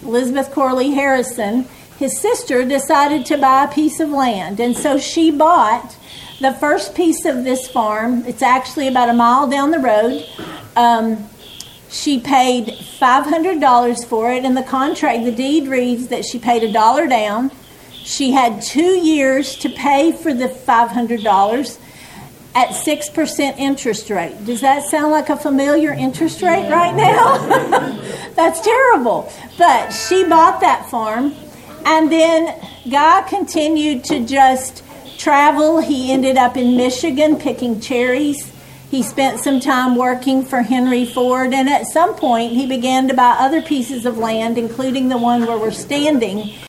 Elizabeth Corley Harrison, his sister, decided to buy a piece of land. And so she bought the first piece of this farm. It's actually about a mile down the road. She paid $500 for it. In the contract, the deed reads that she paid $1 down. She had 2 years to pay for the $500 at 6% interest rate. Does that sound like a familiar interest rate right now? That's terrible. But she bought that farm, and then Guy continued to just travel. He ended up in Michigan picking cherries. He spent some time working for Henry Ford, and at some point he began to buy other pieces of land, including the one where we're standing.